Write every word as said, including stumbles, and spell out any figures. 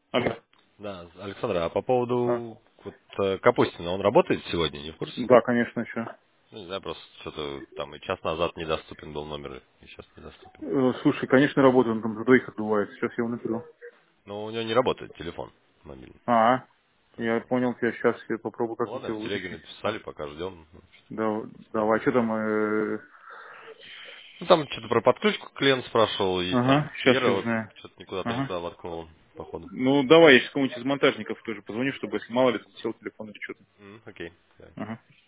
Алло. Да, Александр, а по А, поводу вот, э, Капустина, он работает сегодня, не в курсе? да, конечно, еще. Ну, не знаю, просто что-то там и час назад недоступен был номер, и сейчас недоступен. Э, Слушай, конечно, работает, он там за двоих отдувает. Сейчас я его наберу. Но у него не работает телефон мобильный. А, я Поэтому... понял тебя, сейчас я попробую Ну как-нибудь ладно, в его телеге вытащить. написали, пока ждем. Ну, что-то Да, давай, посмотрим. что там? э, Ну там что-то про подключку клиент спрашивал, и там Ага, сейчас Вера я вот узнаю. что-то никуда там Ага. туда воткнула, походу. Ну, давай, я сейчас кому-нибудь из монтажников тоже позвоню, чтобы, если мало ли, там сел телефон или что-то. М, окей, да. Ага.